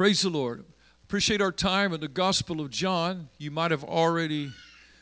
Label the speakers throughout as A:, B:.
A: Praise the Lord. Appreciate our time in the Gospel of John. You might have already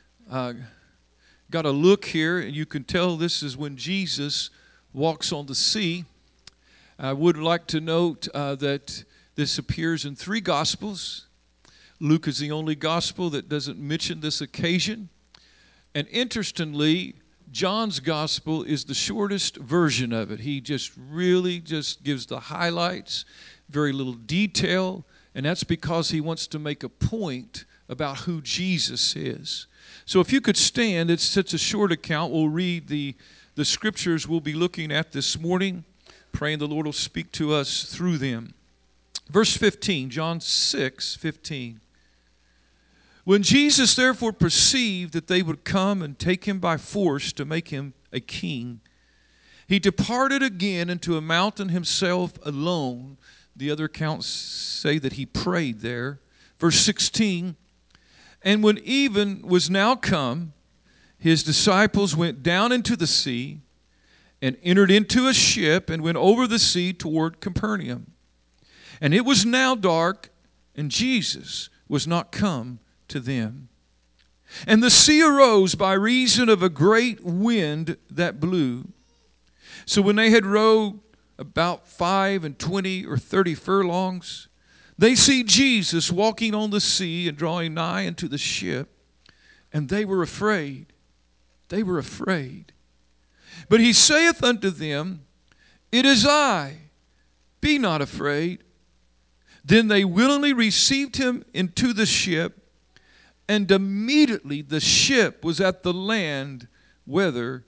A: got a look here, and you can tell this is when Jesus walks on the sea. I would like to note that this appears in 3 Gospels. Luke is the only Gospel that doesn't mention this occasion. And interestingly, John's Gospel is the shortest version of it. He just really gives the highlights, very little detail, and that's because he wants to make a point about who Jesus is. So if you could stand, it's such a short account. We'll read the scriptures we'll be looking at this morning, praying the Lord will speak to us through them. Verse 15, John 6:15. When Jesus therefore perceived that they would come and take him by force to make him a king, he departed again into a mountain himself alone. The other accounts say that he prayed there. Verse 16, and when even was now come, his disciples went down into the sea and entered into a ship and went over the sea toward Capernaum. And it was now dark, and Jesus was not come to them. And the sea arose by reason of a great wind that blew. So when they had rowed about 25 or 30 furlongs, they see Jesus walking on the sea and drawing nigh unto the ship, and they were afraid. They were afraid. But he saith unto them, it is I, be not afraid. Then they willingly received him into the ship, and immediately the ship was at the land whither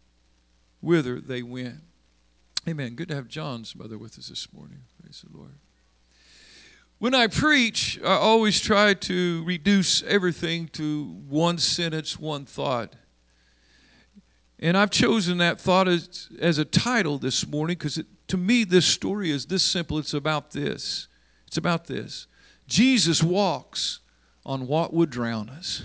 A: they went. Amen. Good to have John's mother with us this morning. Praise the Lord. When I preach, I always try to reduce everything to one sentence, one thought. And I've chosen that thought as a title this morning because to me this story is this simple. It's about this. It's about this. Jesus walks on what would drown us.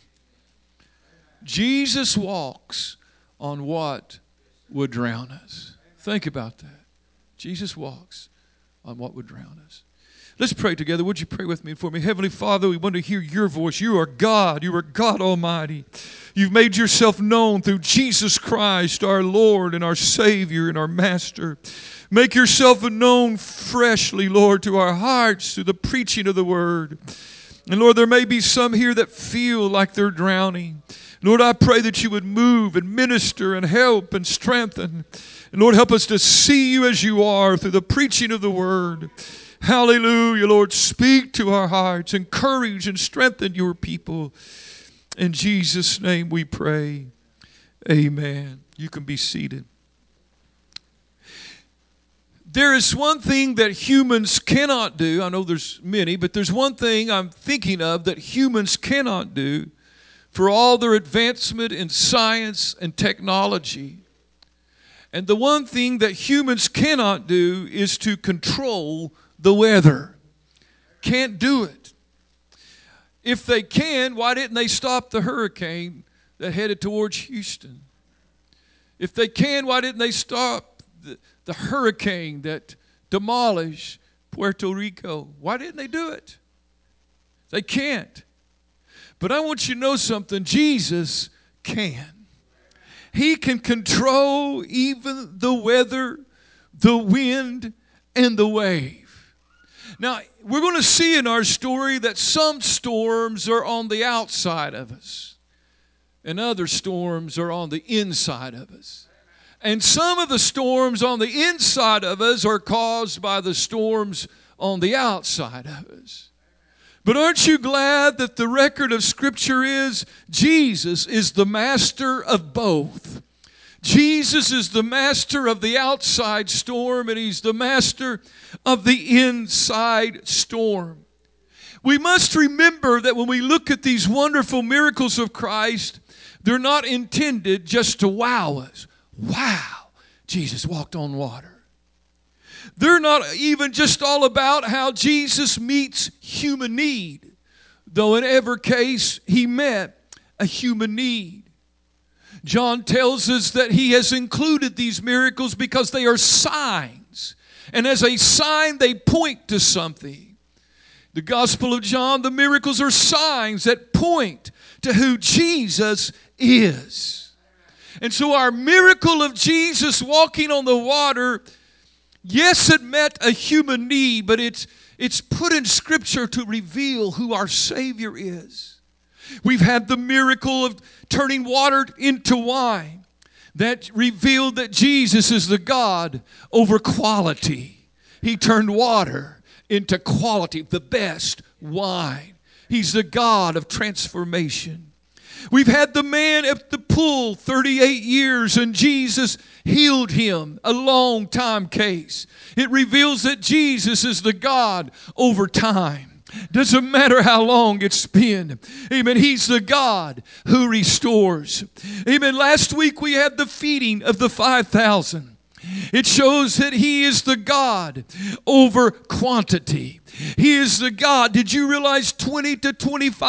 A: Jesus walks on what would drown us. Think about that. Jesus walks on what would drown us. Let's pray together. Would you pray with me and for me? Heavenly Father, we want to hear your voice. You are God. You are God Almighty. You've made yourself known through Jesus Christ, our Lord and our Savior and our Master. Make yourself known freshly, Lord, to our hearts through the preaching of the Word. And Lord, there may be some here that feel like they're drowning. Lord, I pray that you would move and minister and help and strengthen. And Lord, help us to see you as you are through the preaching of the Word. Hallelujah, Lord. Speak to our hearts. Encourage and strengthen your people. In Jesus' name we pray. Amen. You can be seated. There is one thing that humans cannot do. I know there's many, but there's one thing I'm thinking of that humans cannot do for all their advancement in science and technology. And the one thing that humans cannot do is to control the weather. Can't do it. If they can, why didn't they stop the hurricane that headed towards Houston? If they can, why didn't they stop the hurricane that demolished Puerto Rico? Why didn't they do it? They can't. But I want you to know something. Jesus can. He can control even the weather, the wind, and the wave. Now, we're going to see in our story that some storms are on the outside of us, and other storms are on the inside of us. And some of the storms on the inside of us are caused by the storms on the outside of us. But aren't you glad that the record of Scripture is Jesus is the master of both? Jesus is the master of the outside storm, and He's the master of the inside storm. We must remember that when we look at these wonderful miracles of Christ, they're not intended just to wow us. Wow, Jesus walked on water. They're not even just all about how Jesus meets human need, though in every case He met a human need. John tells us that he has included these miracles because they are signs. And as a sign, they point to something. The Gospel of John, the miracles are signs that point to who Jesus is. And so our miracle of Jesus walking on the water, yes, it met a human need, but it's put in Scripture to reveal who our Savior is. We've had the miracle of turning water into wine that revealed that Jesus is the God over quality. He turned water into quality, the best wine. He's the God of transformation. We've had the man at the pool 38 years and Jesus healed him, a long time case. It reveals that Jesus is the God over time. Doesn't matter how long it's been. Amen. He's the God who restores. Amen. Last week we had the feeding of the 5,000. It shows that He is the God over quantity. He is the God. Did you realize 20 to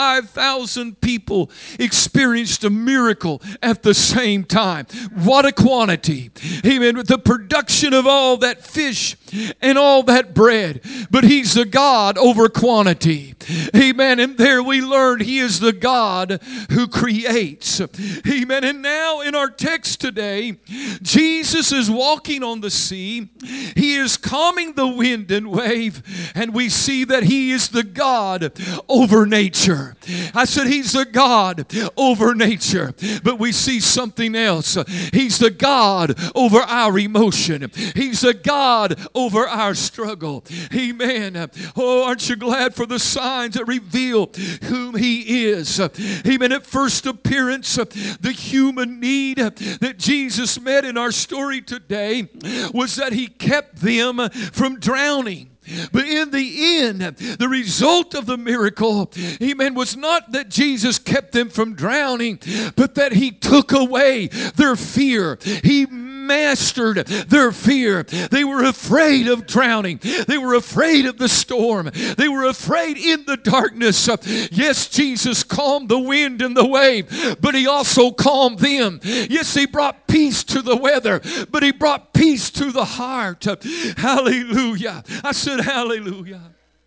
A: 25,000 people experienced a miracle at the same time? What a quantity. Amen. The production of all that fish and all that bread. But He's the God over quantity. Amen. And there we learned He is the God who creates. Amen. And now in our text today, Jesus is walking on the sea. He is calming the wind and wave. And we see that He is the God over nature. I said He's the God over nature. But we see something else. He's the God over our emotion. He's the God over our struggle. Amen. Oh, aren't you glad for the signs that reveal whom He is? Amen. At first appearance, the human need that Jesus met in our story today was that He kept them from drowning. But in the end, the result of the miracle, amen, was not that Jesus kept them from drowning, but that He took away their fear. He mastered their fear. They were afraid of drowning. They were afraid of the storm. They were afraid in the darkness. Yes, Jesus calmed the wind and the wave, but He also calmed them. Yes, He brought peace to the weather, but He brought peace to the heart. Hallelujah. I said hallelujah.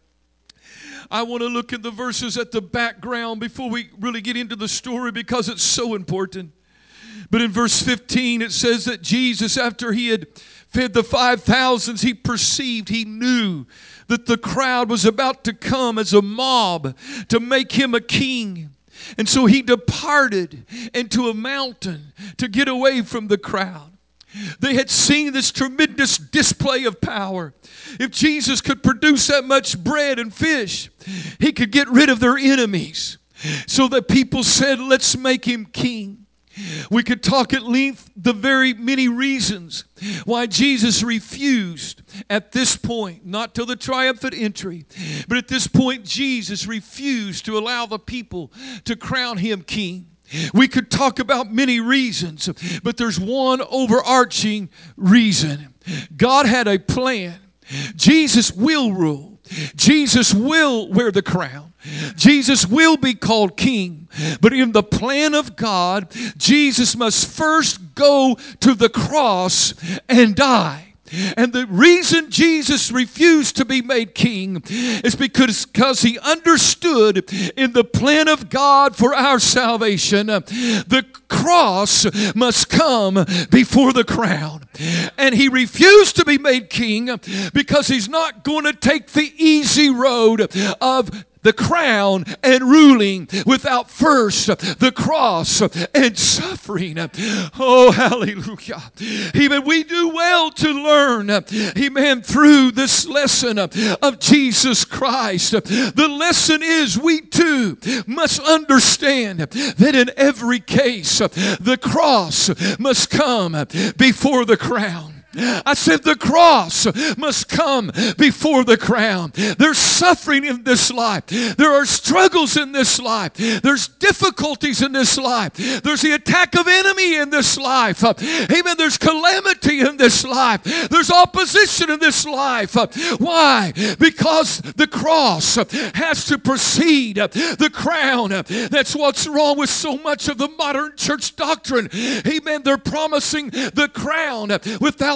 A: I want to look at the verses at the background before we really get into the story because it's so important. But in verse 15 it says that Jesus, after He had fed the 5,000, He perceived, He knew that the crowd was about to come as a mob to make Him a king. And so He departed into a mountain to get away from the crowd. They had seen this tremendous display of power. If Jesus could produce that much bread and fish, He could get rid of their enemies. So the people said, let's make Him king. We could talk at length the very many reasons why Jesus refused at this point, not till the triumphant entry, but at this point Jesus refused to allow the people to crown Him king. We could talk about many reasons, but there's one overarching reason. God had a plan. Jesus will rule. Jesus will wear the crown. Jesus will be called king. But in the plan of God, Jesus must first go to the cross and die. And the reason Jesus refused to be made king is because He understood in the plan of God for our salvation, the cross must come before the crown. And He refused to be made king because He's not going to take the easy road of the crown and ruling without first the cross and suffering. Oh, hallelujah. Amen. We do well to learn, amen, through this lesson of Jesus Christ. The lesson is we too must understand that in every case, the cross must come before the crown. I said the cross must come before the crown. There's suffering in this life. There are struggles in this life. There's difficulties in this life. There's the attack of enemy in this life. Amen. There's calamity in this life. There's opposition in this life. Why? Because the cross has to precede the crown. That's what's wrong with so much of the modern church doctrine. Amen. They're promising the crown without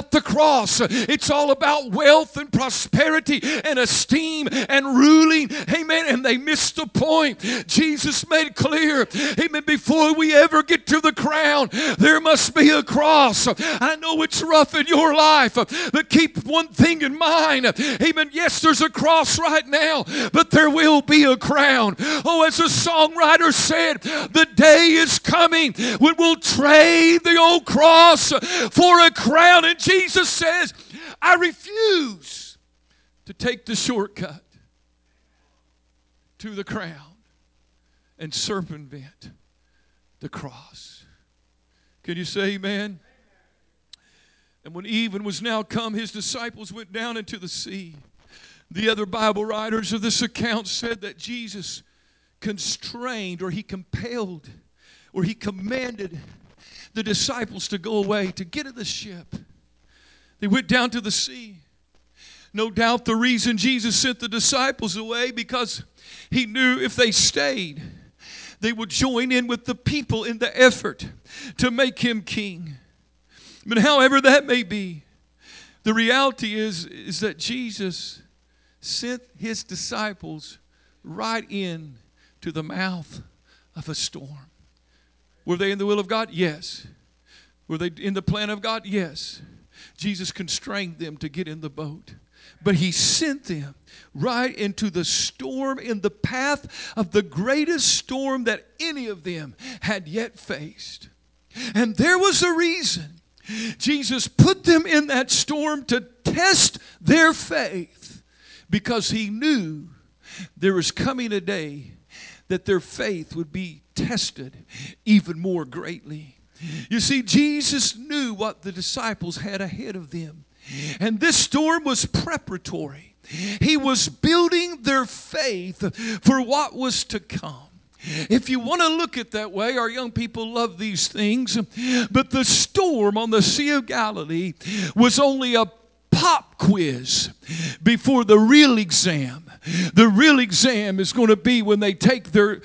A: about the cross. It's all about wealth and prosperity and esteem and ruling. Amen. And they missed the point. Jesus made clear, amen, before we ever get to the crown, there must be a cross. I know it's rough in your life, but keep one thing in mind. Amen. Yes, there's a cross right now, but there will be a crown. Oh, as a songwriter said, the day is coming when we'll trade the old cross for a crown. And Jesus says, I refuse to take the shortcut to the crown and circumvent the cross. Can you say amen? And when even was now come, his disciples went down into the sea. The other Bible writers of this account said that Jesus constrained, or he compelled, or he commanded the disciples to go away, to get in the ship. They went down to the sea. No doubt the reason Jesus sent the disciples away, because he knew if they stayed, they would join in with the people in the effort to make him king. But however that may be, the reality is that Jesus sent his disciples right in to the mouth of a storm. Were they in the will of God? Yes. Were they in the plan of God? Yes. Jesus constrained them to get in the boat. But he sent them right into the storm, in the path of the greatest storm that any of them had yet faced. And there was a reason. Jesus put them in that storm to test their faith, because he knew there was coming a day that their faith would be tested even more greatly. You see, Jesus knew what the disciples had ahead of them. And this storm was preparatory. He was building their faith for what was to come. If you want to look at it that way, our young people love these things. But the storm on the Sea of Galilee was only a pop quiz before the real exam. The real exam is going to be when they take their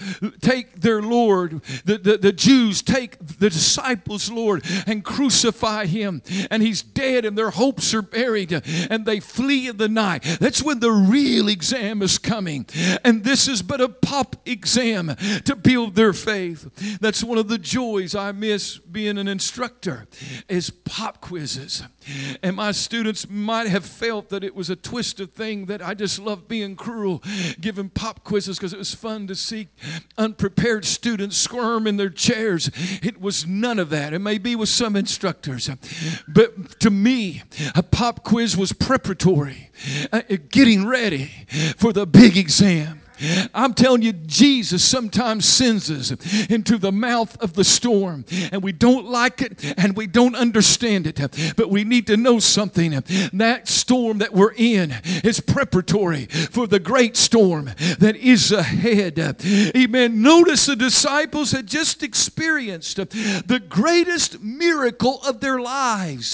A: Lord, the Jews take the disciples' Lord and crucify him, and he's dead and their hopes are buried and they flee in the night. That's when the real exam is coming. And this is but a pop exam to build their faith. That's one of the joys I miss being an instructor, is pop quizzes. And my students might have felt that it was a twisted thing, that I just love being cruel, giving pop quizzes because it was fun to see unprepared students squirm in their chairs. It was none of that. It may be with some instructors. But to me, a pop quiz was preparatory, getting ready for the big exam. I'm telling you, Jesus sometimes sends us into the mouth of the storm, and we don't like it and we don't understand it, but we need to know something. That storm that we're in is preparatory for the great storm that is ahead. Amen. Notice the disciples had just experienced the greatest miracle of their lives.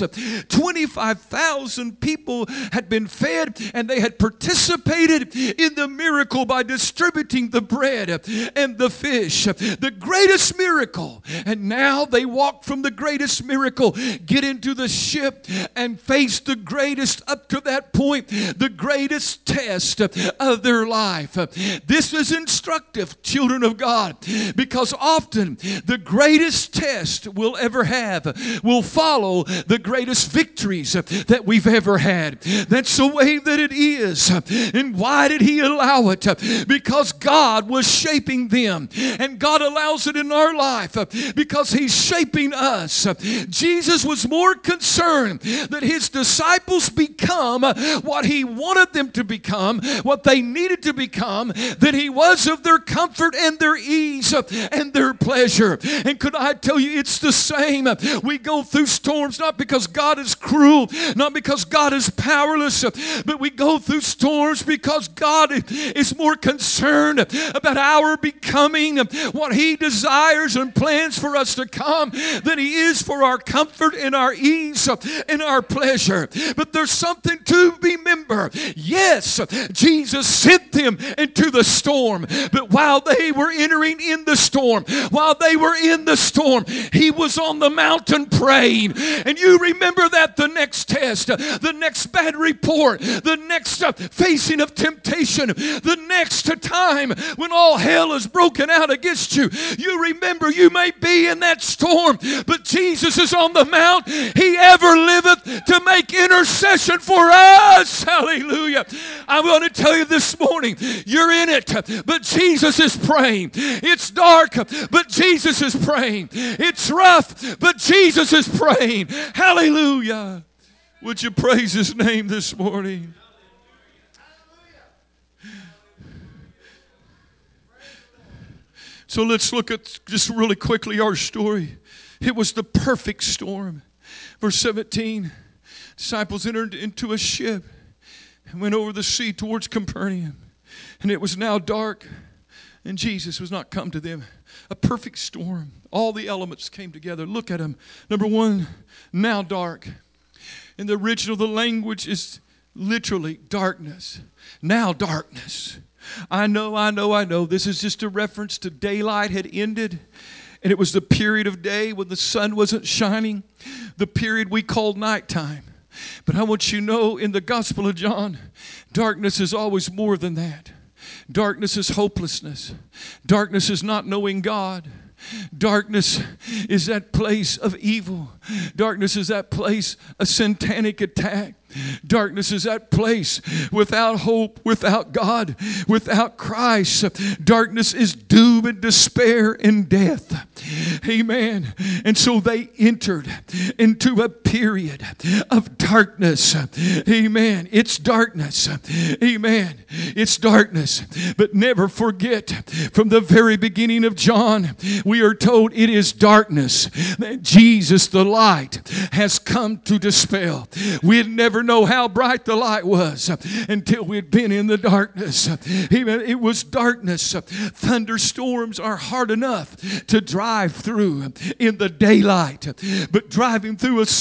A: 25,000 people had been fed, and they had participated in the miracle by distributing the bread and the fish, the greatest miracle. And now they walk from the greatest miracle, get into the ship, and face the greatest, up to that point, the greatest test of their life. This is instructive, children of God, because often the greatest test we'll ever have will follow the greatest victories that we've ever had. That's the way that it is. And why did he allow it? Because God was shaping them. And God allows it in our life because he's shaping us. Jesus was more concerned that his disciples become what he wanted them to become, what they needed to become, than he was of their comfort and their ease and their pleasure. And could I tell you, it's the same. We go through storms not because God is cruel, not because God is powerless, but we go through storms because God is more concerned concerned about our becoming what He desires and plans for us to come than He is for our comfort and our ease and our pleasure. But there's something to remember. Yes, Jesus sent them into the storm, but while they were entering in the storm, He was on the mountain praying. And you remember that the next test, the next bad report, the next facing of temptation, the next time when all hell is broken out against you, you remember you may be in that storm, but Jesus is on the mount. He ever liveth to make intercession for us. Hallelujah. I want to tell you this morning, you're in it, but Jesus is praying. It's dark, but Jesus is praying. It's rough, but Jesus is praying. Hallelujah. Would you praise His name this morning? So let's look at just really quickly our story. It was the perfect storm. Verse 17, disciples entered into a ship and went over the sea towards Capernaum. And it was now dark, and Jesus was not come to them. A perfect storm. All the elements came together. Look at them. Number one, now dark. In the original, the language is literally darkness. Now darkness. I know. This is just a reference to daylight had ended. And it was the period of day when the sun wasn't shining. The period we called nighttime. But I want you to know in the Gospel of John, darkness is always more than that. Darkness is hopelessness. Darkness is not knowing God. Darkness is that place of evil. Darkness is that place of satanic attack. Darkness is that place without hope, without God, without Christ. Darkness is doom and despair and death. Amen. And so they entered into a period of darkness. Amen. It's darkness. Amen. It's darkness. But never forget, from the very beginning of John, we are told it is darkness that Jesus, the light, has come to dispel. We'd never know how bright the light was until we'd been in the darkness. Amen. It was darkness. Thunderstorms are hard enough to drive through in the daylight, but driving through a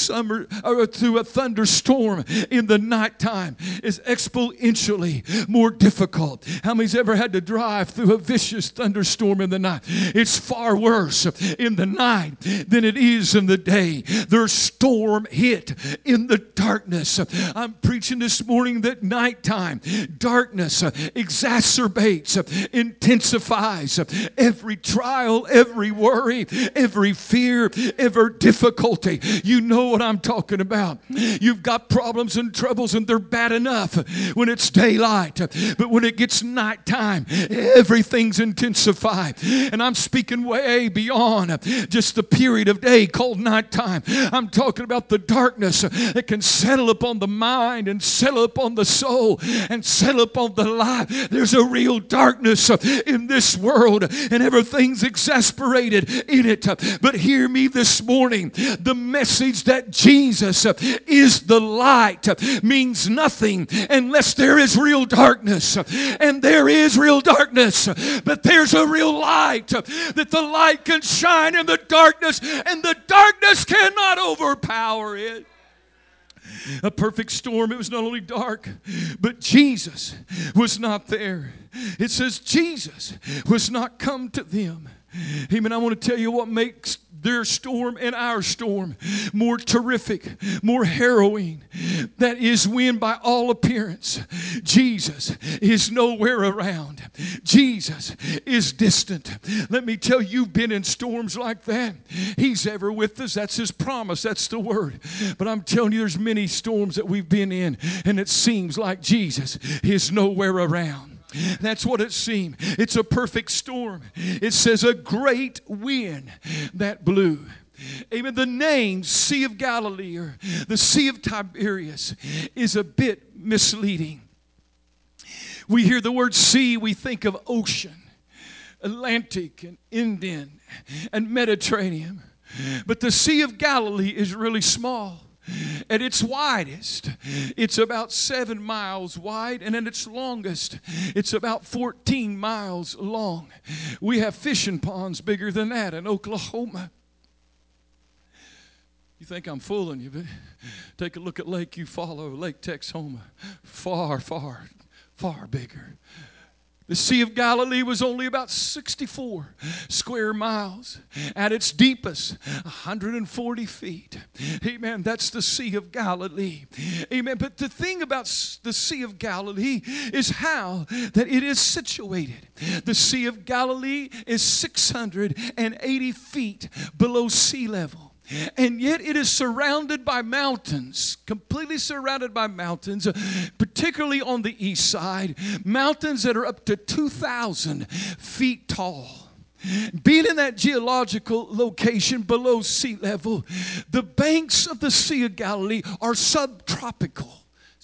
A: thunderstorm in the nighttime is exponentially more difficult. How many's ever had to drive through a vicious thunderstorm in the night? It's far worse in the night than it is in the day. There's storm hit in the darkness. I'm preaching this morning that nighttime darkness exacerbates, intensifies every trial, every worry, every fear, every difficulty. You know what I'm talking about. You've got problems and troubles, and they're bad enough when it's daylight, but when it gets nighttime, everything's intensified. And I'm speaking way beyond just the period of day called nighttime. I'm talking about the darkness that can settle upon the mind and settle upon the soul and settle upon the life. There's a real darkness in this world, and everything's exasperated in it. But hear me this morning. The message that Jesus is the light means nothing unless there is real darkness. And there is real darkness, but there's a real light, that the light can shine in the darkness, and the darkness cannot overpower it. A perfect storm. It was not only dark, but Jesus was not there. It says Jesus was not come to them. Amen. I want to tell you what makes their storm and our storm more terrific, more harrowing. That is when, by all appearance, Jesus is nowhere around. Jesus is distant. Let me tell you, you've been in storms like that. He's ever with us. That's His promise. That's the word. But I'm telling you, there's many storms that we've been in, and it seems like Jesus is nowhere around. That's what it seemed. It's a perfect storm. It says a great wind that blew. Amen. The name Sea of Galilee, or the Sea of Tiberias, is a bit misleading. We hear the word sea, we think of ocean, Atlantic and Indian and Mediterranean. But the Sea of Galilee is really small. At its widest, it's about 7 miles wide, and at its longest, it's about 14 miles long. We have fishing ponds bigger than that in Oklahoma. You think I'm fooling you, but take a look at Lake Eufaula, Lake Texoma. Far, far, far bigger. The Sea of Galilee was only about 64 square miles. At its deepest, 140 feet. Amen. That's the Sea of Galilee. Amen. But the thing about the Sea of Galilee is how that it is situated. The Sea of Galilee is 680 feet below sea level. And yet it is surrounded by mountains, completely surrounded by mountains, particularly on the east side, mountains that are up to 2,000 feet tall. Being in that geological location below sea level, the banks of the Sea of Galilee are subtropical,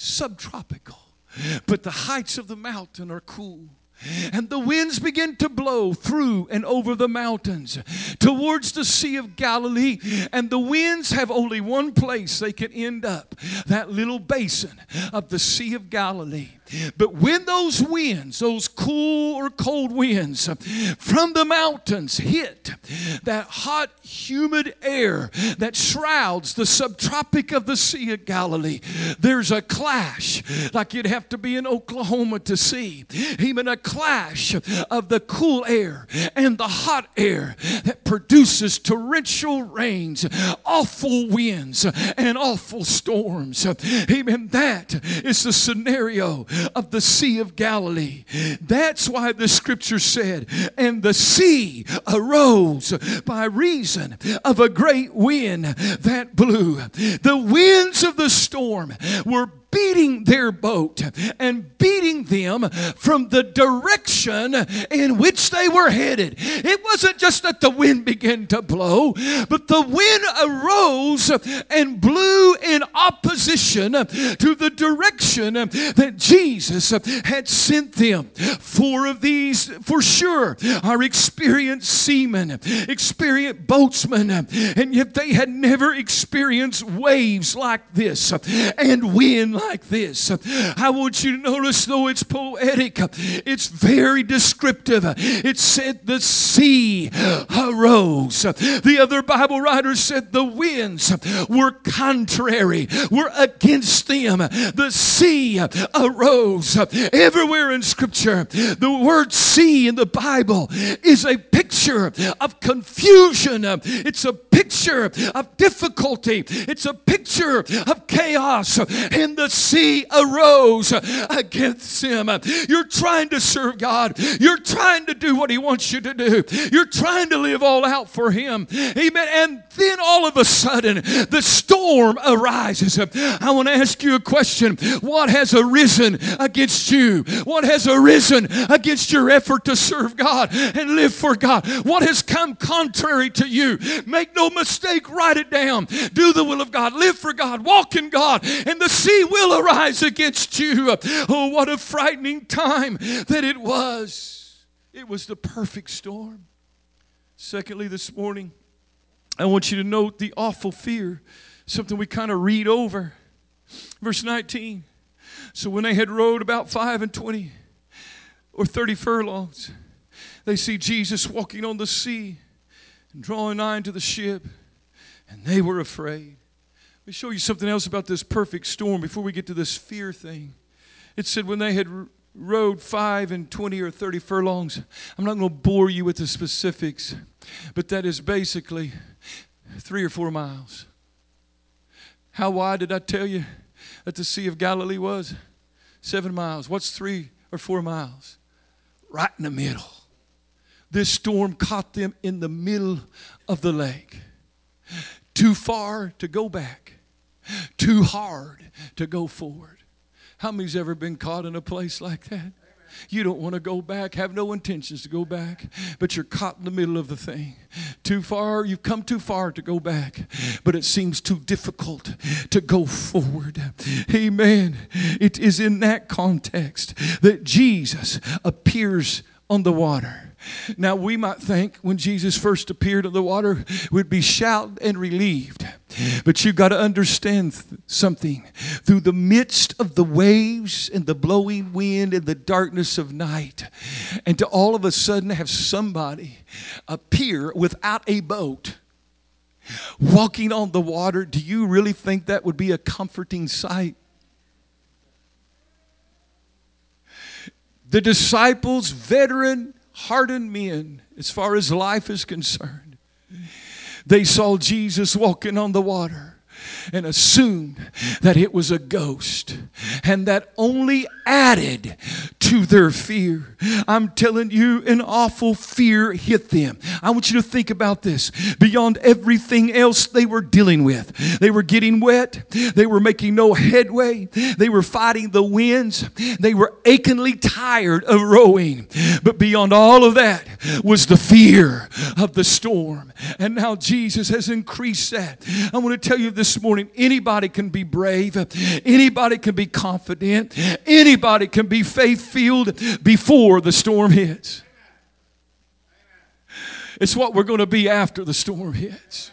A: but the heights of the mountain are cool. And the winds begin to blow through and over the mountains towards the Sea of Galilee. And the winds have only one place they can end up, that little basin of the Sea of Galilee. But when those winds, those cool or cold winds from the mountains hit that hot, humid air that shrouds the subtropic of the Sea of Galilee, there's a clash like you'd have to be in Oklahoma to see. Even a clash of the cool air and the hot air that produces torrential rains, awful winds, and awful storms. Amen. That is the scenario of the Sea of Galilee. That's why the scripture said, and the sea arose by reason of a great wind that blew. The winds of the storm were beating their boat and beating them from the direction in which they were headed. It wasn't just that the wind began to blow, but the wind arose and blew in opposition to the direction that Jesus had sent them. 4 of these, for sure, are experienced seamen, experienced boatsmen, and yet they had never experienced waves like this and wind like this. I want you to notice, though it's poetic, it's very descriptive. It said the sea arose. The other Bible writers said the winds were contrary, were against them. The sea arose. Everywhere in Scripture, the word sea in the Bible is a picture of confusion. It's a picture of difficulty. It's a picture of chaos. And the sea arose against him. You're trying to serve God. You're trying to do what He wants you to do. You're trying to live all out for Him. Amen. And then all of a sudden, the storm arises. I want to ask you a question. What has arisen against you? What has arisen against your effort to serve God and live for God? What has come contrary to you? Make no mistake, write it down. Do the will of God. Live for God. Walk in God. And the sea will arise against you. Oh, what a frightening time that it was. It was the perfect storm. Secondly, this morning, I want you to note the awful fear, something we kind of read over. Verse 19. So when they had rowed about 25 or 30 furlongs, they see Jesus walking on the sea and drawing nigh to the ship, and they were afraid. Let me show you something else about this perfect storm before we get to this fear thing. It said when they had rowed 25 or 30 furlongs. I'm not going to bore you with the specifics, but that is basically 3 or 4 miles. How wide did I tell you that the Sea of Galilee was? 7 miles. What's 3 or 4 miles? Right in the middle. This storm caught them in the middle of the lake. Too far to go back. Too hard to go forward. How many's ever been caught in a place like that? You don't want to go back, have no intentions to go back, but you're caught in the middle of the thing. Too far, you've come too far to go back, but it seems too difficult to go forward. Amen. It is in that context that Jesus appears on the water. Now, we might think when Jesus first appeared on the water, we'd be shouting and relieved. But you got to understand something. Through the midst of the waves and the blowing wind and the darkness of night, and to all of a sudden have somebody appear without a boat, walking on the water, do you really think that would be a comforting sight? The disciples, veteran, hardened men, as far as life is concerned, they saw Jesus walking on the water and assumed that it was a ghost, and that only added to their fear. I'm telling you, an awful fear hit them. I want you to think about this. Beyond everything else they were dealing with, they were getting wet, they were making no headway, they were fighting the winds, they were achingly tired of rowing. But beyond all of that was the fear of the storm. And now Jesus has increased that. I want to tell you this morning, anybody can be brave, anybody can be confident, anybody can be faith-filled before the storm hits. It's what we're going to be after the storm hits.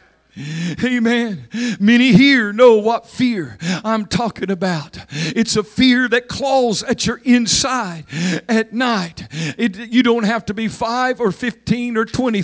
A: Amen. Many here know what fear I'm talking about. It's a fear that claws at your inside at night. You don't have to be 5 or 15 or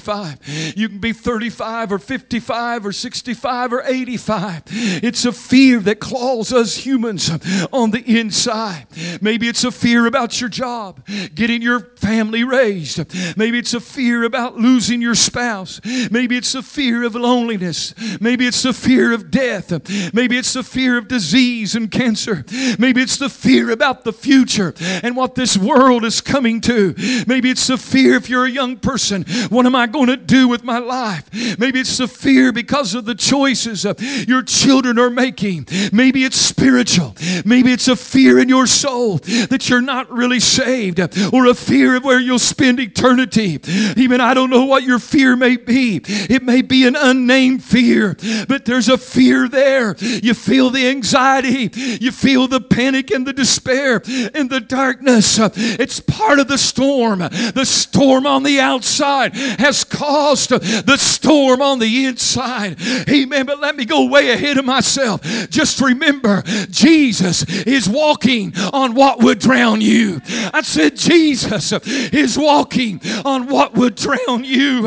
A: 25. You can be 35 or 55 or 65 or 85. It's a fear that claws us humans on the inside. Maybe it's a fear about your job, getting your family raised. Maybe it's a fear about losing your spouse. Maybe it's a fear of loneliness. Maybe it's the fear of death. Maybe it's the fear of disease and cancer. Maybe it's the fear about the future and what this world is coming to. Maybe it's the fear, if you're a young person, what am I going to do with my life? Maybe it's the fear because of the choices your children are making. Maybe it's spiritual. Maybe it's a fear in your soul that you're not really saved, or a fear of where you'll spend eternity. Even I don't know what your fear may be. It may be an unnamed fear, but there's a fear there. You feel the anxiety, you feel the panic and the despair and the darkness. It's part of the storm. The storm on the outside has caused the storm on the inside. Amen. But let me go way ahead of myself. Just remember, Jesus is walking on what would drown you. I said Jesus is walking on what would drown you.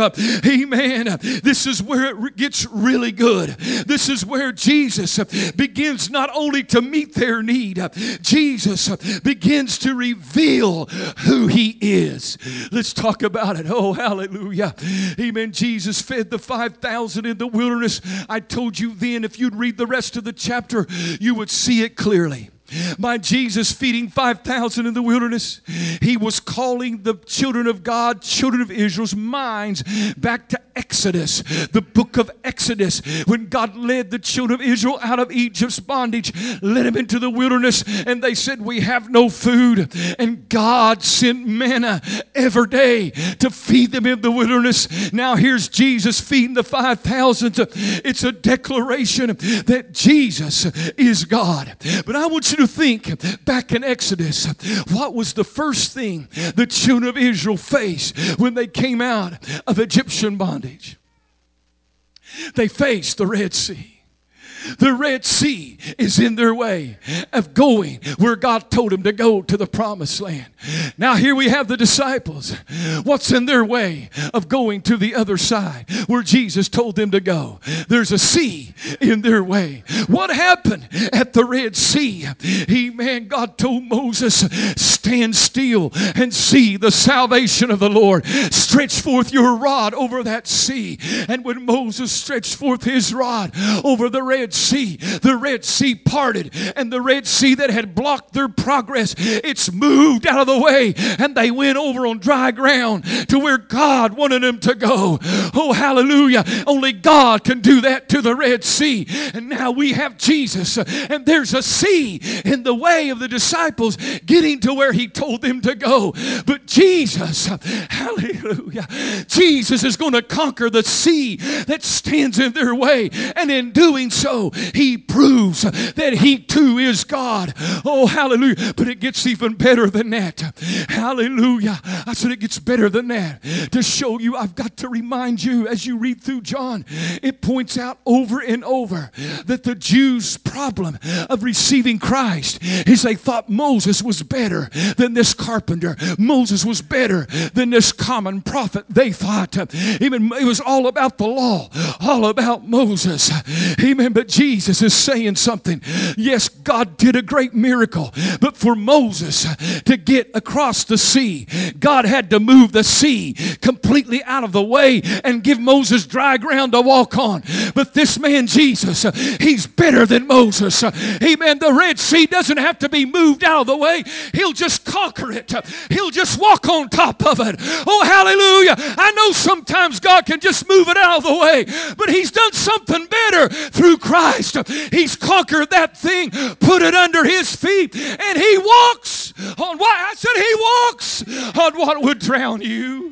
A: Amen. This is where it gets really good. This is where Jesus begins not only to meet their need, Jesus begins to reveal who He is. Let's talk about it. Oh, hallelujah. Amen. Jesus fed the 5,000 in the wilderness. I told you then, if you'd read the rest of the chapter, you would see it clearly. By Jesus feeding 5,000 in the wilderness, He was calling the children of God, children of Israel's minds back to Exodus, the book of Exodus, when God led the children of Israel out of Egypt's bondage, led them into the wilderness, and they said, we have no food. And God sent manna every day to feed them in the wilderness. Now here's Jesus feeding the 5,000. It's a declaration that Jesus is God. But I want you to think back in Exodus, what was the first thing the children of Israel faced when they came out of Egyptian bondage? They faced the Red Sea. The Red Sea is in their way of going where God told them to go, to the promised land. Now here we have the disciples. What's in their way of going to the other side where Jesus told them to go? There's a sea in their way. What happened at the Red Sea? Amen. God told Moses, stand still and see the salvation of the Lord. Stretch forth your rod over that sea. And when Moses stretched forth his rod over the Red Sea parted, and the Red Sea that had blocked their progress, it's moved out of the way, and they went over on dry ground to where God wanted them to go. Oh, hallelujah. Only God can do that to the Red Sea. And now we have Jesus, and there's a sea in the way of the disciples getting to where He told them to go. But Jesus, hallelujah, Jesus is going to conquer the sea that stands in their way, and in doing so, so he proves that he too is God. Oh, hallelujah. But it gets even better than that. Hallelujah. I said it gets better than that. To show you, I've got to remind you as you read through John, it points out over and over that the Jews' problem of receiving Christ is they thought Moses was better than this carpenter. Moses was better than this common prophet. They thought, even it was all about the law, all about Moses. Amen. But Jesus is saying something. Yes, God did a great miracle, but for Moses to get across the sea, God had to move the sea completely out of the way and give Moses dry ground to walk on. But this man Jesus, he's better than Moses. Amen. The Red Sea doesn't have to be moved out of the way. He'll just conquer it. He'll just walk on top of it. Oh, hallelujah. I know sometimes God can just move it out of the way, but he's done something better through Christ. He's conquered that thing, put it under his feet, and he walks on what? I said he walks on what would drown you.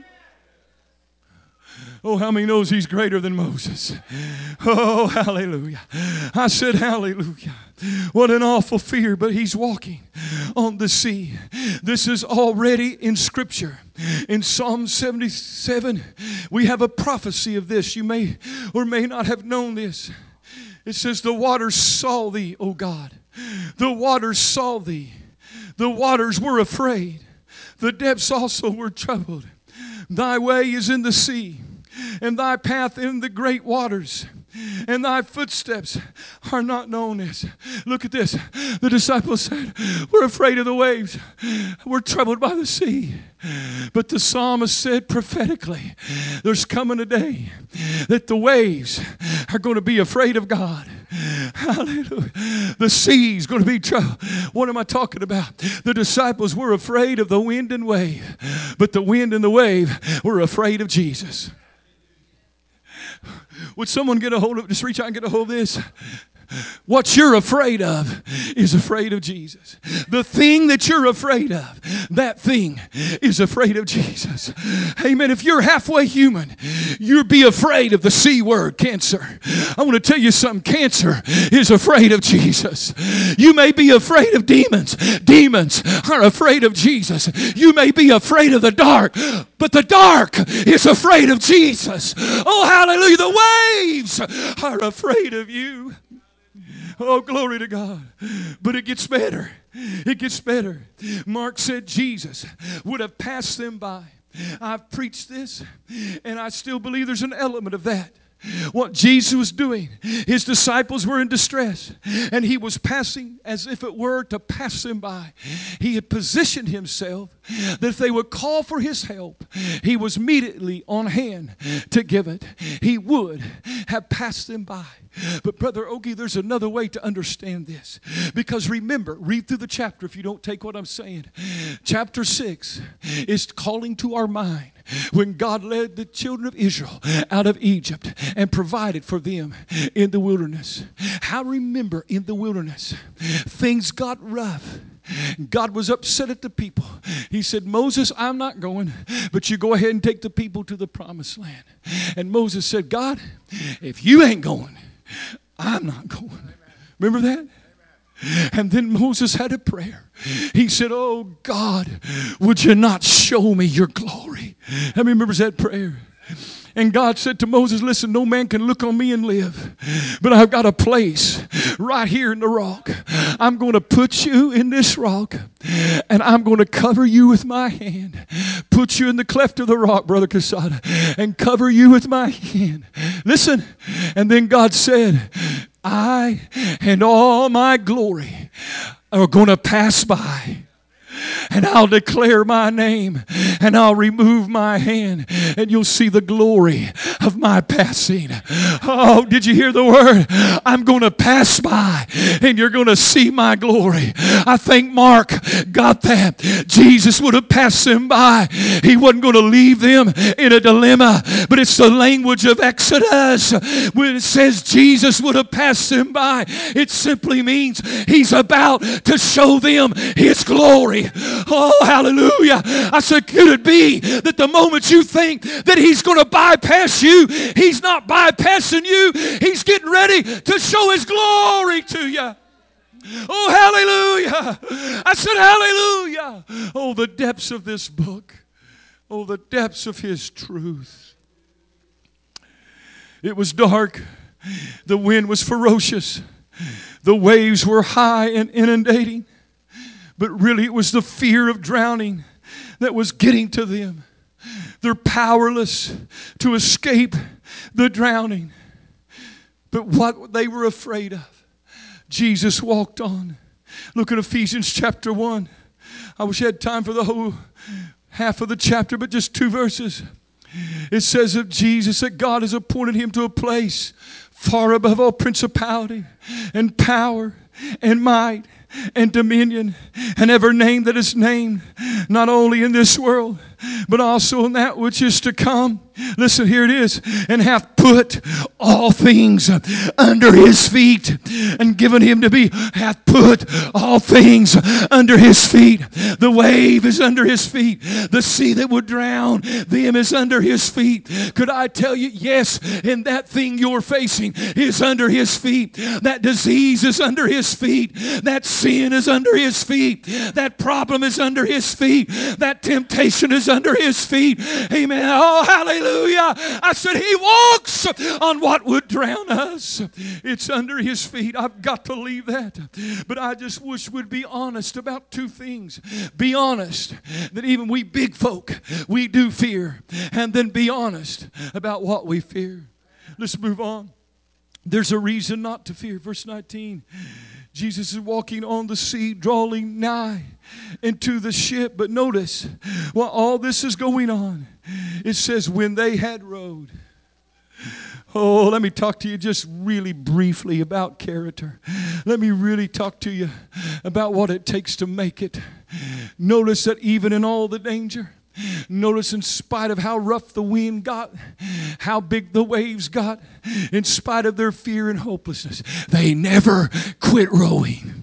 A: Oh, how many knows he's greater than Moses? Oh, hallelujah. I said hallelujah. What an awful fear, but he's walking on the sea. This is already in Scripture. In Psalm 77, we have a prophecy of this. You may or may not have known this. It says, the waters saw thee, O God. The waters saw thee. The waters were afraid. The depths also were troubled. Thy way is in the sea, and thy path in the great waters, and thy footsteps are not known as. Look at this. The disciples said, we're afraid of the waves. We're troubled by the sea. But the psalmist said prophetically, there's coming a day that the waves are going to be afraid of God. Hallelujah. The sea's going to be troubled. What am I talking about? The disciples were afraid of the wind and wave, but the wind and the wave were afraid of Jesus. Would someone get a hold of it? Just reach out and get a hold of this. What you're afraid of is afraid of Jesus. The thing that you're afraid of, that thing is afraid of Jesus. Amen. If you're halfway human, you'd be afraid of the C word, cancer. I want to tell you something. Cancer is afraid of Jesus. You may be afraid of demons. Demons are afraid of Jesus. You may be afraid of the dark, but the dark is afraid of Jesus. Oh, hallelujah. The waves are afraid of you. Oh, glory to God. But it gets better. It gets better. Mark said Jesus would have passed them by. I've preached this, and I still believe there's an element of that. What Jesus was doing, his disciples were in distress, and he was passing as if it were to pass them by. He had positioned himself that if they would call for his help, he was immediately on hand to give it. He would have passed them by. But Brother Ogie, there's another way to understand this. Because remember, read through the chapter if you don't take what I'm saying. Chapter 6 is calling to our mind when God led the children of Israel out of Egypt and provided for them in the wilderness. How remember in the wilderness, things got rough. God was upset at the people. He said, Moses, I'm not going, but you go ahead and take the people to the promised land. And Moses said, God, if you ain't going, I'm not going. Remember that? And then Moses had a prayer. He said, oh God, would you not show me your glory? How many remembers that prayer? And God said to Moses, listen, no man can look on me and live, but I've got a place right here in the rock. I'm going to put you in this rock, and I'm going to cover you with my hand. Put you in the cleft of the rock, Brother Casada, and cover you with my hand. Listen, and then God said, I and all my glory are going to pass by. And I'll declare my name, and I'll remove my hand, and you'll see the glory of my passing. Oh, did you hear the word? I'm going to pass by, and you're going to see my glory. I think Mark got that. Jesus would have passed them by. He wasn't going to leave them in a dilemma, but it's the language of Exodus. When it says Jesus would have passed them by, it simply means he's about to show them his glory. Oh, hallelujah. I said, could it be that the moment you think that he's going to bypass you, you. He's not bypassing you. He's getting ready to show His glory to you. Oh, hallelujah. I said hallelujah. Oh, the depths of this book. Oh, the depths of His truth. It was dark. The wind was ferocious. The waves were high and inundating. But really it was the fear of drowning that was getting to them. They're powerless to escape the drowning. But what they were afraid of, Jesus walked on. Look at Ephesians chapter 1. I wish I had time for the whole half of the chapter, but just 2 verses. It says of Jesus that God has appointed Him to a place far above all principality and power and might and dominion and every name that is named, not only in this world, but also in that which is to come. Listen, here it is. And hath put all things under His feet, and given Him to be, hath put all things under His feet. The wave is under His feet. The sea that would drown them is under His feet. Could I tell you, yes, and that thing you're facing is under His feet. That disease is under His feet. That sin is under His feet. That problem is under His feet. That temptation is under His feet. Amen. Oh, hallelujah. I said He walks on what would drown us. It's under His feet. I've got to leave that. But I just wish we'd be honest about 2 things. Be honest that even we big folk, we do fear. And then be honest about what we fear. Let's move on. There's a reason not to fear. Verse 19. Jesus is walking on the sea, drawing nigh into the ship. But notice, while all this is going on, it says, when they had rowed. Oh, let me talk to you just really briefly about character. Let me really talk to you about what it takes to make it. Notice that even in all the danger, notice in spite of how rough the wind got, how big the waves got, in spite of their fear and hopelessness, they never quit rowing.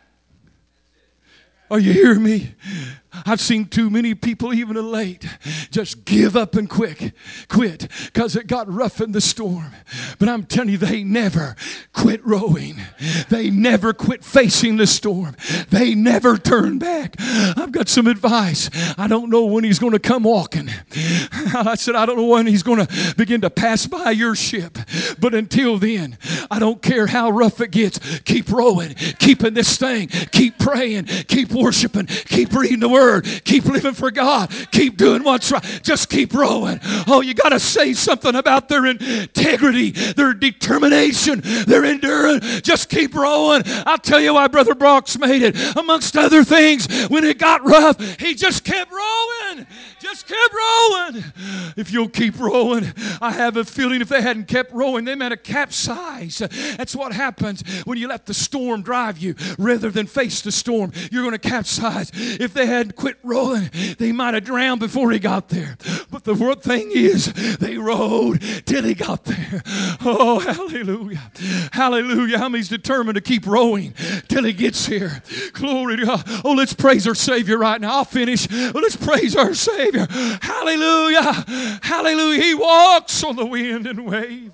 A: Are you hearing me? I've seen too many people, even late, just give up and quit because it got rough in the storm. But I'm telling you, they never quit rowing. They never quit facing the storm. They never turned back. I've got some advice. I don't know when He's going to come walking. I said, I don't know when He's going to begin to pass by your ship. But until then, I don't care how rough it gets. Keep rowing. Keep in this thing. Keep praying. Keep worshiping. Keep reading the Word. Keep living for God. Keep doing what's right. Just keep rowing. Oh, you got to say something about their integrity, their determination, their endurance. Just keep rowing. I'll tell you why Brother Brock's made it. Amongst other things, when it got rough, he just kept rowing. Just kept rowing. If you'll keep rowing, I have a feeling if they hadn't kept rowing, they might have capsized. That's what happens when you let the storm drive you rather than face the storm. You're going to capsize. If they hadn't quit rowing, they might have drowned before he got there. But the one thing is, they rowed till he got there. Oh, hallelujah. Hallelujah. How many's determined to keep rowing till he gets here? Glory to God. Oh, let's praise our Savior right now. I'll finish. Let's praise our Savior. Hallelujah. Hallelujah. He walks on the wind and wave.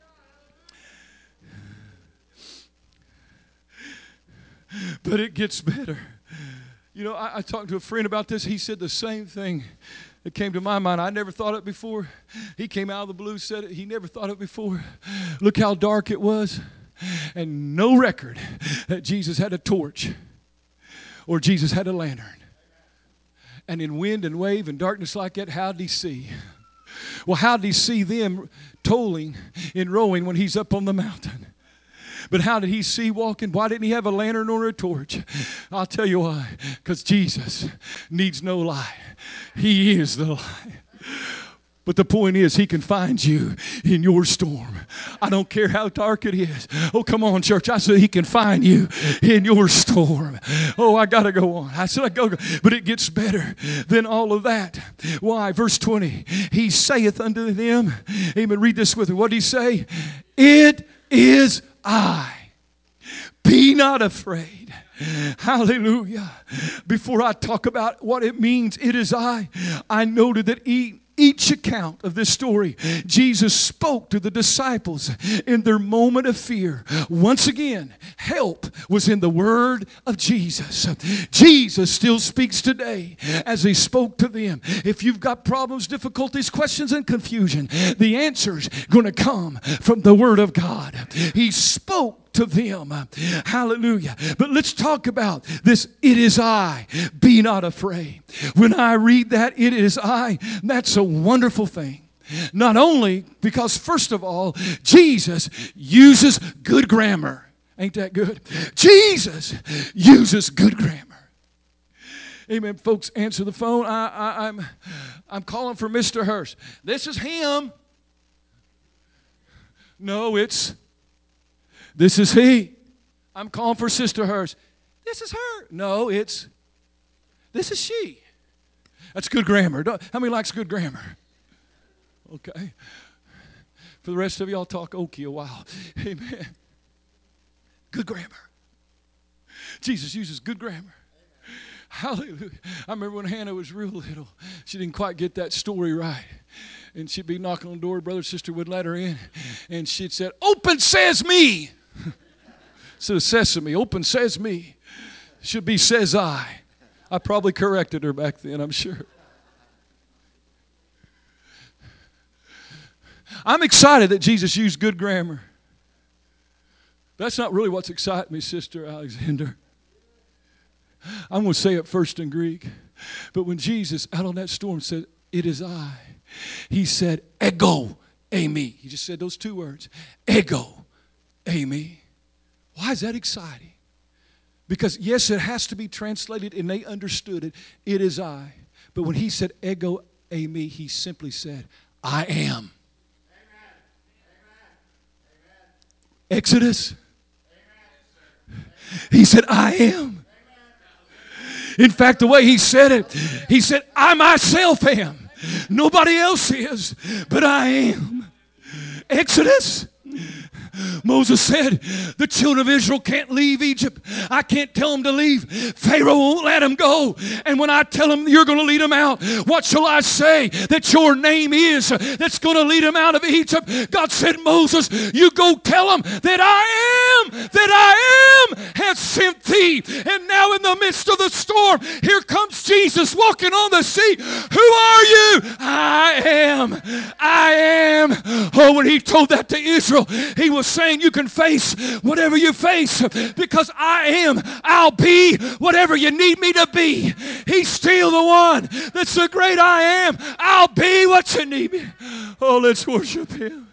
A: But it gets better. You know, I talked to a friend about this. He said the same thing that came to my mind. I never thought it before. He came out of the blue, said it. He never thought it before. Look how dark it was. And no record that Jesus had a torch or Jesus had a lantern. And in wind and wave and darkness like that, how did he see? Well, how did he see them tolling and rowing when he's up on the mountain? But how did he see walking? Why didn't he have a lantern or a torch? I'll tell you why. Because Jesus needs no light. He is the light. But the point is, he can find you in your storm. I don't care how dark it is. Oh, come on, church. I said he can find you in your storm. Oh, I got to go on. I said I go. But it gets better than all of that. Why? Verse 20. He saith unto them, amen, read this with me. What did he say? It is I. Be not afraid. Hallelujah. Before I talk about what it means, it is I noted that each account of this story, Jesus spoke to the disciples in their moment of fear. Once again, help was in the word of Jesus. Jesus still speaks today as he spoke to them. If you've got problems, difficulties, questions, and confusion, the answer's going to come from the word of God. He spoke to them. Hallelujah. But let's talk about this. It is I. Be not afraid. When I read that, it is I, that's a wonderful thing. Not only because, first of all, Jesus uses good grammar. Ain't that good? Jesus uses good grammar. Amen. Folks, answer the phone. I'm calling for Mr. Hurst. This is him. No, this is he. I'm calling for Sister Hurst. This is her. No, this is she. That's good grammar. How many likes good grammar? Okay. For the rest of y'all, talk Okie a while. Amen. Good grammar. Jesus uses good grammar. Hallelujah. I remember when Hannah was real little, she didn't quite get that story right. And she'd be knocking on the door, brother, sister would let her in. And she'd said, "Open, says me." Instead of sesame, open, says me. Should be, says I. I probably corrected her back then, I'm sure. I'm excited that Jesus used good grammar. That's not really what's exciting me, Sister Alexander. I'm going to say it first in Greek. But when Jesus, out on that storm, said, "It is I," he said, "Ego, eimi." He just said those two words, "Ego, eimi." Why is that exciting? Because, yes, it has to be translated, and they understood it. It is I. But when he said, "Ego, eimi," he simply said, "I am." Exodus. He said, "I am." In fact, the way he said it, he said, "I myself am. Nobody else is, but I am." Exodus. Moses said, "The children of Israel can't leave Egypt. I can't tell them to leave. Pharaoh won't let them go. And when I tell them you're going to lead them out, what shall I say that your name is that's going to lead them out of Egypt?" God said, "Moses, you go tell them that I am has sent thee." And now in the midst of the storm, here comes Jesus walking on the sea. "Who are you?" "I am. I am." Oh, when he told that to Israel, he was saying, you can face whatever you face because I am. I'll be whatever you need me to be. He's still the one that's the great I am. I'll be what you need me. Oh, let's worship him.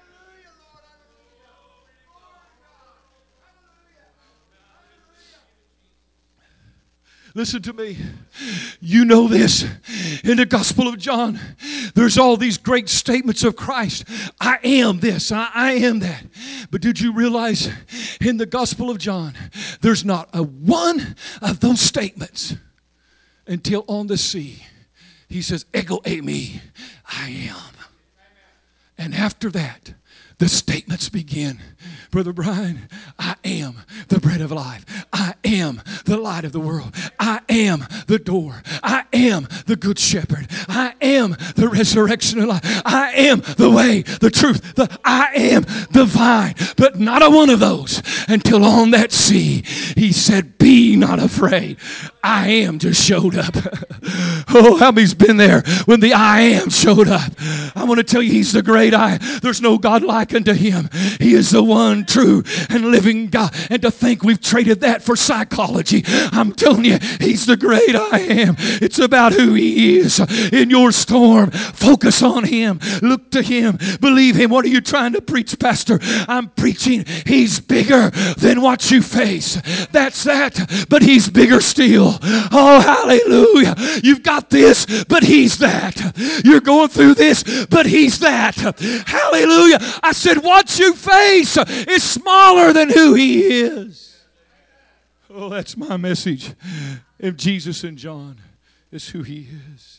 A: Listen to me. You know this. In the Gospel of John, there's all these great statements of Christ. I am this. I am that. But did you realize in the Gospel of John, there's not a one of those statements until on the sea, he says, "Ego eimi, I am." And after that, the statements begin. Brother Brian, I am the bread of life. I am the light of the world. I am the door. I am the good shepherd. I am the resurrection and life. I am the way, the truth. I am the vine. But not a one of those until on that sea, he said, "Be not afraid." I am just showed up. Oh, how many's been there when the I am showed up? I want to tell you, he's the great I. There's no God like unto him. He is the one true and living God. And to think we've traded that for psychology. I'm telling you, he's the great I am. It's about who he is. In your storm, focus on him. Look to him. Believe him. What are you trying to preach, Pastor? I'm preaching he's bigger than what you face. That's that. But he's bigger still. Oh, hallelujah. You've got this, but he's that. You're going through this, but he's that. Hallelujah. I said, what you face is smaller than who he is. Oh, that's my message. If Jesus and John is who he is.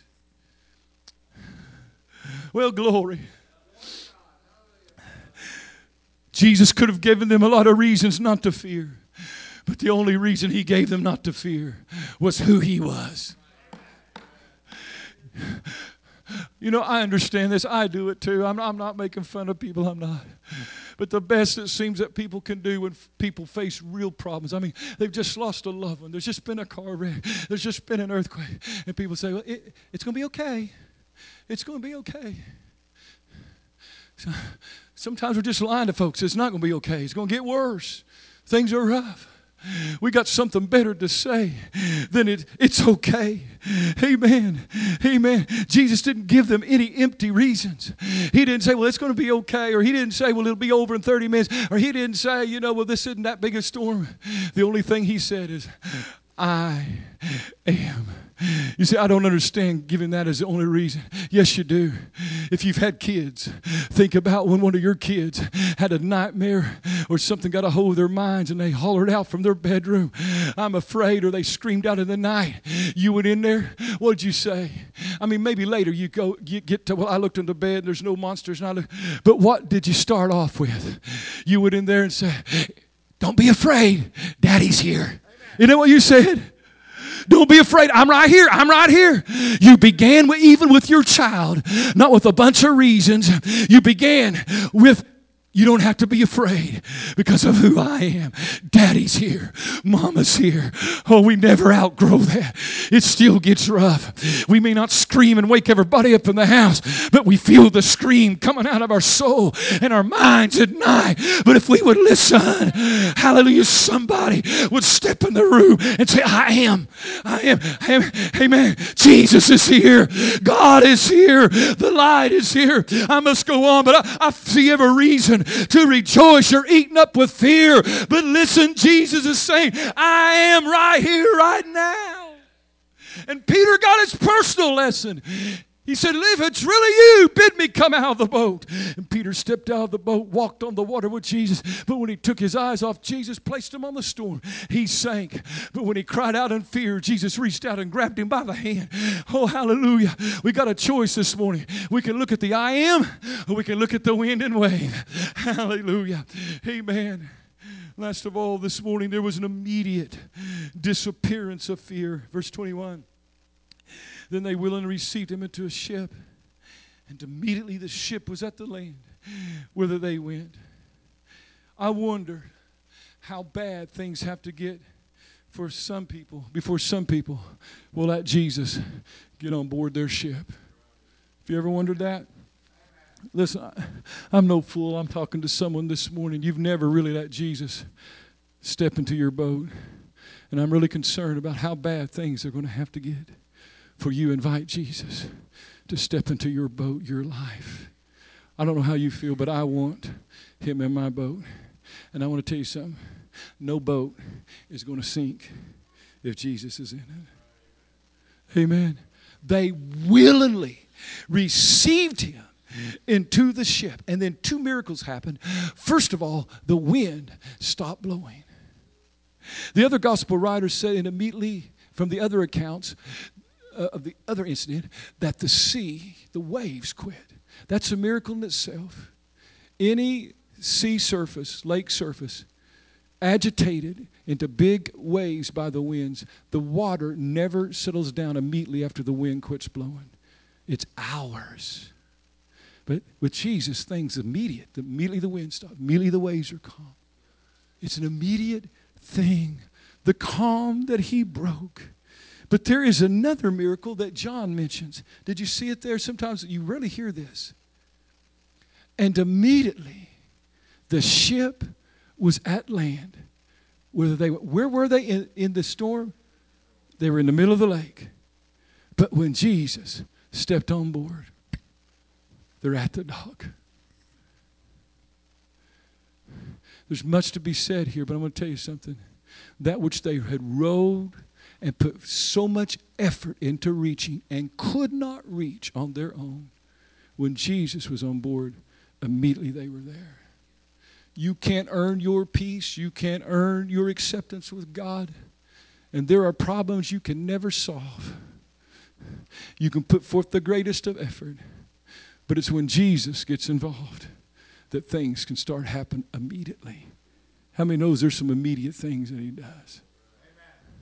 A: Well, glory. Jesus could have given them a lot of reasons not to fear. But the only reason he gave them not to fear was who he was.
B: You know, I understand this. I do it too. I'm not making fun of people. I'm not. But the best it seems that people can do when people face real problems. I mean, they've just lost a loved one. There's just been a car wreck. There's just been an earthquake. And people say, well, it's going to be okay. It's going to be okay. So, sometimes we're just lying to folks. It's not going to be okay. It's going to get worse. Things are rough. We got something better to say than it's okay. Amen. Amen. Jesus didn't give them any empty reasons. He didn't say, well, it's going to be okay. Or he didn't say, well, it'll be over in 30 minutes. Or he didn't say, you know, well, this isn't that big a storm. The only thing he said is, I am. You say, I don't understand giving that as the only reason. Yes, you do. If you've had kids, think about when one of your kids had a nightmare or something got a hold of their minds and they hollered out from their bedroom, I'm afraid, or they screamed out in the night. You went in there, what did you say? I mean, maybe later you get to, well, I looked in the bed, there's no monsters. But what did you start off with? You went in there and said, don't be afraid, Daddy's here. You know what you said? Don't be afraid. I'm right here. I'm right here. You began even with your child, not with a bunch of reasons. You began with, you don't have to be afraid because of who I am. Daddy's here. Mama's here. Oh, we never outgrow that. It still gets rough. We may not scream and wake everybody up in the house, but we feel the scream coming out of our soul and our minds at night. But if we would listen, hallelujah, somebody would step in the room and say, I am. Amen. Jesus is here. God is here. The light is here. I must go on, but I see every reason to rejoice. You're eaten up with fear. But listen, Jesus is saying, I am right here, right now. And Peter got his personal lesson. He said, if it's really you, bid me come out of the boat. And Peter stepped out of the boat, walked on the water with Jesus. But when he took his eyes off Jesus, placed him on the storm, he sank. But when he cried out in fear, Jesus reached out and grabbed him by the hand. Oh, hallelujah. We got a choice this morning. We can look at the I am, or we can look at the wind and wave. Hallelujah. Amen. Last of all, this morning, there was an immediate disappearance of fear. Verse 21. Then they willingly received him into a ship, and immediately the ship was at the land whither they went. I wonder how bad things have to get for some people before some people will let Jesus get on board their ship. Have you ever wondered that? Listen, I'm no fool. I'm talking to someone this morning. You've never really let Jesus step into your boat, and I'm really concerned about how bad things are going to have to get for you invite Jesus to step into your boat, your life. I don't know how you feel, but I want him in my boat. And I want to tell you something. No boat is going to sink if Jesus is in it. Amen. They willingly received him into the ship. And then two miracles happened. First of all, the wind stopped blowing. The other gospel writers say, and immediately from the other accounts, of the other incident, that the sea, the waves quit. That's a miracle in itself. Any sea surface, lake surface, agitated into big waves by the winds, the water never settles down immediately after the wind quits blowing. It's hours. But with Jesus, things immediate. Immediately the wind stops. Immediately the waves are calm. It's an immediate thing. The calm that he broke. But there is another miracle that John mentions. Did you see it there? Sometimes you rarely hear this. And immediately the ship was at land. Where were they in the storm? They were in the middle of the lake. But when Jesus stepped on board, they're at the dock. There's much to be said here, but I'm going to tell you something. That which they had rowed and put so much effort into reaching and could not reach on their own, when Jesus was on board, immediately they were there. You can't earn your peace. You can't earn your acceptance with God. And there are problems you can never solve. You can put forth the greatest of effort, but it's when Jesus gets involved that things can start happening immediately. How many knows there's some immediate things that he does?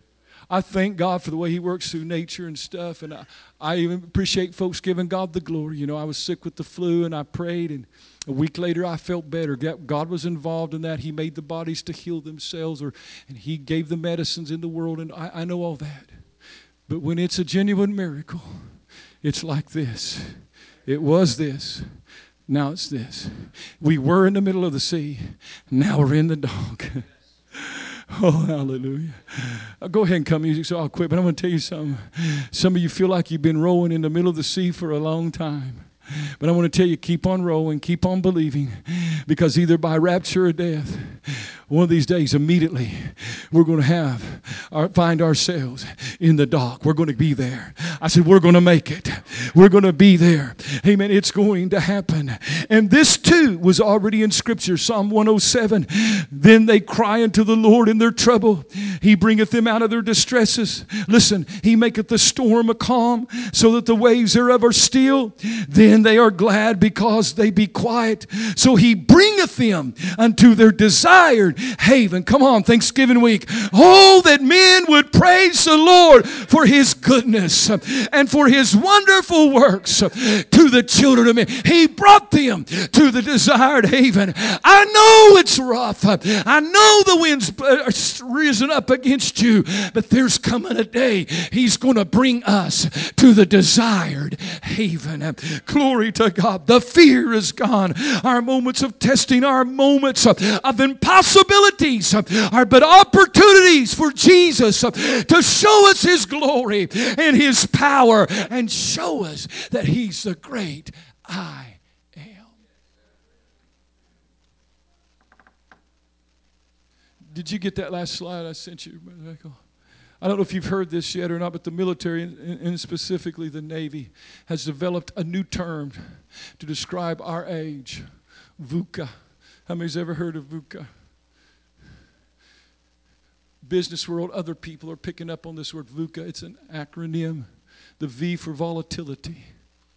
B: I thank God for the way He works through nature and stuff. And I even appreciate folks giving God the glory. You know, I was sick with the flu and I prayed, and a week later I felt better. God was involved in that. He made the bodies to heal themselves, and He gave the medicines in the world, and I know all that. But when it's a genuine miracle, it's like this. It was this. Now it's this. We were in the middle of the sea. Now we're in the dock. Oh, hallelujah. Go ahead and cut music so I'll quit. But I'm going to tell you something. Some of you feel like you've been rowing in the middle of the sea for a long time. But I want to tell you, keep on rowing, keep on believing, because either by rapture or death, one of these days, immediately, we're going to find ourselves in the dock. We're going to be there. I said, we're going to make it. We're going to be there. Amen. It's going to happen. And this too was already in Scripture. Psalm 107. Then they cry unto the Lord in their trouble. He bringeth them out of their distresses. Listen, He maketh the storm a calm, so that the waves thereof are still. Then they are glad because they be quiet. So He bringeth them unto their desired haven. Come on, Thanksgiving week. Oh, that men would praise the Lord for His goodness and for His wonderful works to the children of men. He brought them to the desired haven. I know it's rough. I know the wind's risen up against you, but there's coming a day He's going to bring us to the desired haven. Glory to God. The fear is gone. Our moments of testing, our moments of impossibilities are but opportunities for Jesus to show us His glory and His power and show us that He's the great I am. Did you get that last slide I sent you, Brother Echo? I don't know if you've heard this yet or not, but the military, and specifically the Navy, has developed a new term to describe our age. VUCA. How many's ever heard of VUCA? Business world, other people are picking up on this word VUCA. It's an acronym. The V for volatility.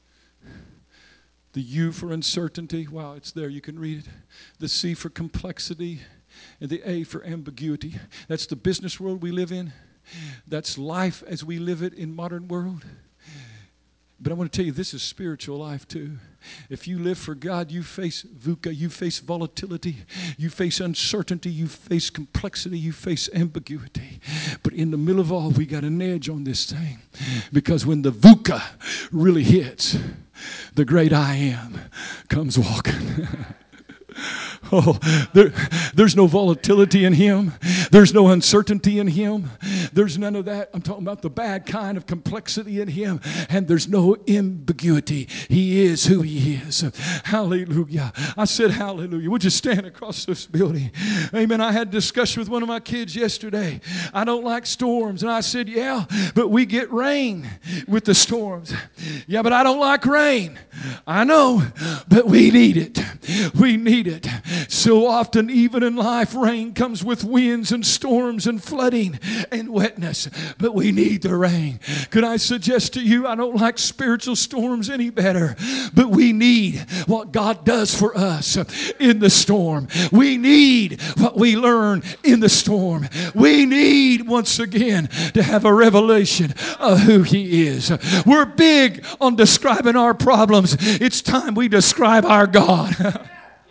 B: The U for uncertainty. Wow, it's there. You can read it. The C for complexity. And the A for ambiguity. That's the business world we live in. That's life as we live it in modern world. But I want to tell you, this is spiritual life too. If you live for God, you face VUCA, you face volatility, you face uncertainty, you face complexity, you face ambiguity. But in the middle of all, we got an edge on this thing. Because when the VUCA really hits, the great I am comes walking. Oh, there's no volatility in Him. There's no uncertainty in Him. There's none of that. I'm talking about the bad kind of complexity in Him. And there's no ambiguity. He is who He is. Hallelujah. I said hallelujah. Would you stand across this building? Amen. I had a discussion with one of my kids yesterday. I don't like storms. And I said, yeah, but we get rain with the storms. Yeah, but I don't like rain. I know, but we need it. We need it. So often, even in life, rain comes with winds and storms and flooding and wetness. But we need the rain. Could I suggest to you, I don't like spiritual storms any better, but we need what God does for us in the storm. We need what we learn in the storm. We need, once again, to have a revelation of who He is. We're big on describing our problems. It's time we describe our God.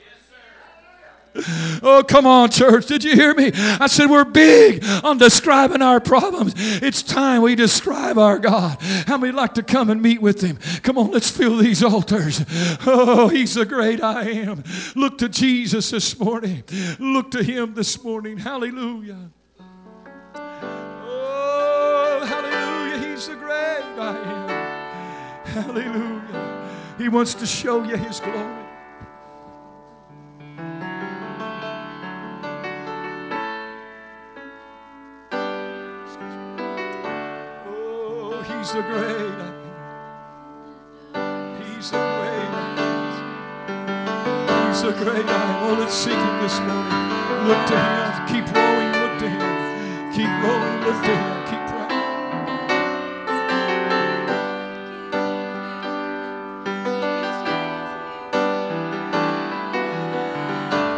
B: Oh, come on, church. Did you hear me? I said we're big on describing our problems. It's time we describe our God. How many like to come and meet with Him? Come on, let's fill these altars. Oh, He's the great I am. Look to Jesus this morning. Look to Him this morning. Hallelujah. Oh, hallelujah. He's the great I am. Hallelujah. He wants to show you His glory. He's the great I am. He's the great I am. He's the great I am. Oh, let's seek Him this morning. Look to Him. Keep rowing. Look to Him. Keep rowing. Look to Him. Keep praying.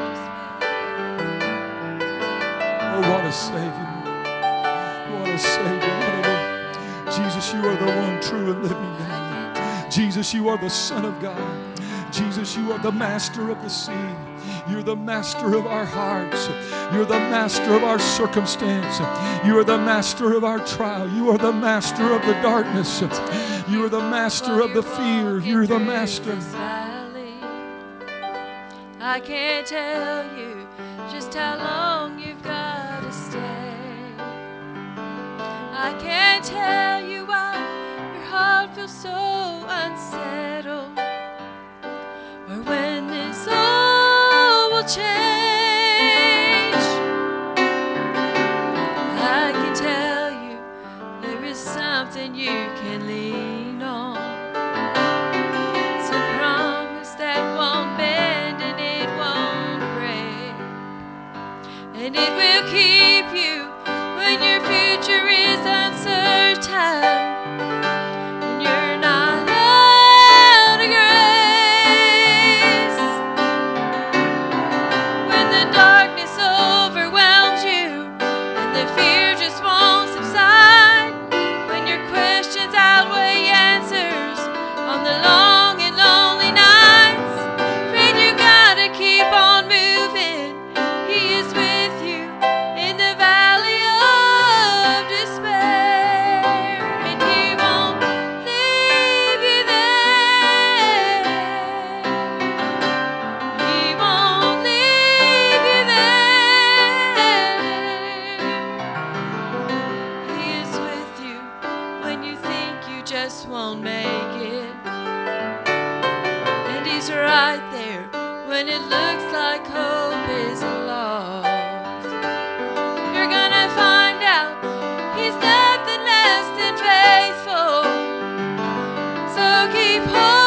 B: Oh, what a Savior. What a Savior. true and living God. Jesus, you are the Son of God. Jesus, you are the master of the sea. You're the master of our hearts. You're the master of our circumstance. You are the master of our trial. You are the master of the darkness. You are the master of the fear. You're the master.
C: I can't tell you just how long you've got to stay. I can't tell you why your heart feels so unsettled, or when this all will change. I can tell you there is something you can lean on. It's a promise that won't bend and it won't break, and it will keep you when your future is uncertain and you're not out of grace. When the darkness overwhelms you and the fear just won't subside, when your questions outweigh answers on the long and lonely nights, friend, you gotta keep on moving. He is with you in the valley of despair, and he won't leave you there. He won't leave you there. He is with you when you think you just won't make it, and he's right there when it looks like hope is lost. You're gonna find out he's nothing less than faithful. So keep holding